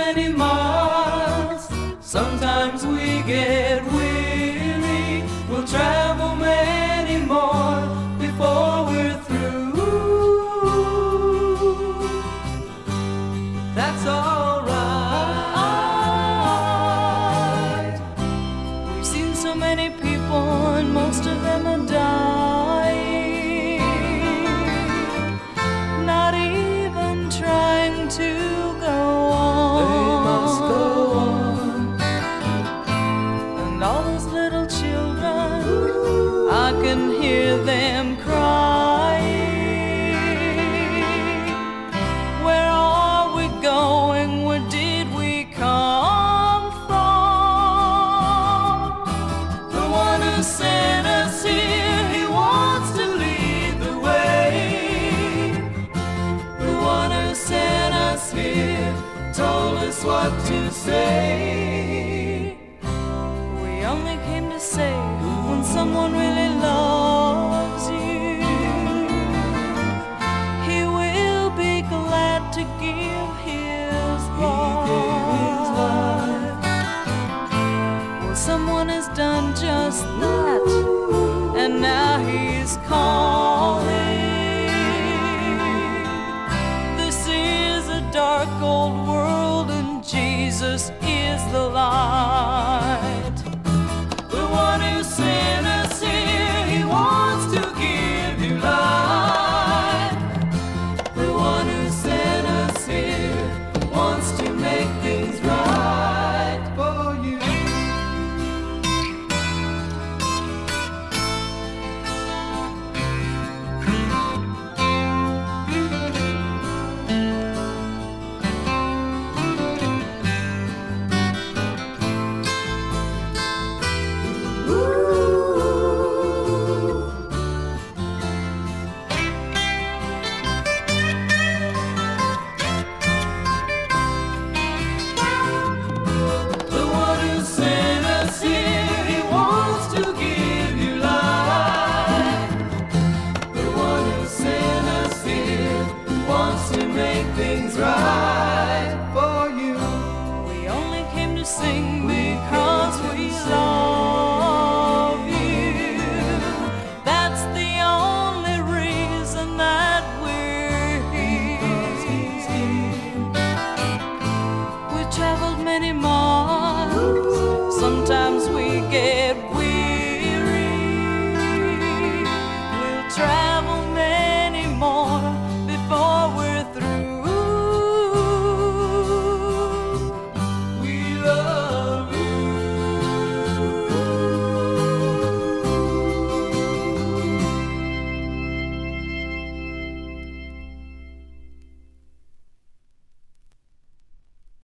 many miles. Sometimes we get weary. We'll travel many more before we're through. That's alright. We've seen so many people and most of them are dying, not even trying to go on. They must go on. And all those little children, I can hear them crying. Where are we going? Where did we come from? The one who sent us here, he wants to lead the way. The one who sent us here told us what to say. We only came to say when someone really loves you, he will be glad to give his life. Well, someone has done just that, and now he's calling. This is a dark old world, and Jesus is the light.